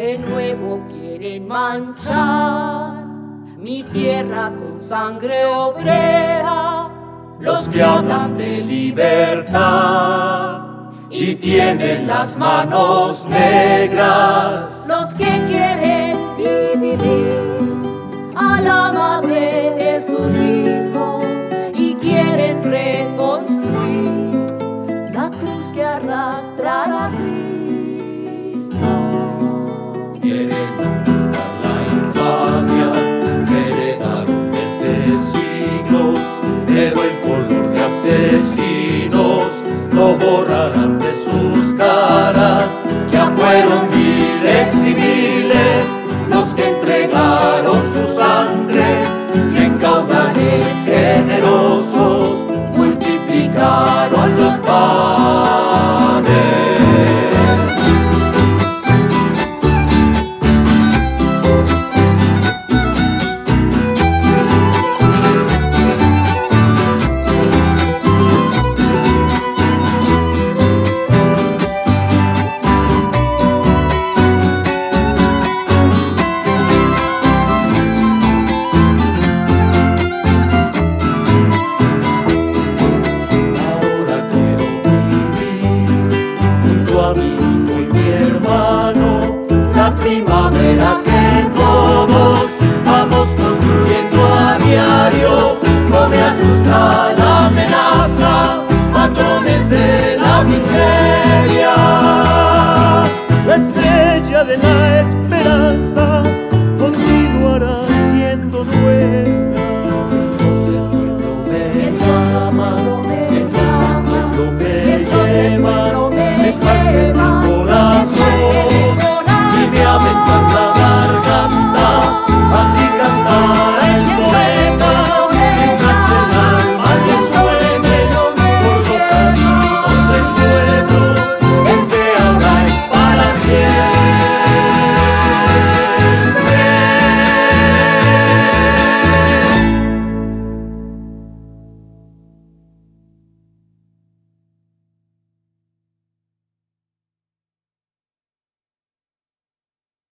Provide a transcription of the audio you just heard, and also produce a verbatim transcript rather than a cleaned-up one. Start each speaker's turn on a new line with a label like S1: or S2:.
S1: De nuevo quieren manchar mi tierra con sangre obrera,
S2: los que hablan de libertad y tienen las manos negras,
S1: los que quieren dividir a la madre de sus hijos y quieren reconstruir la cruz que arrastrará a Cristo.
S2: Quieren ocultar la infamia que heredaron desde siglos, pero el color de asesinos no borrará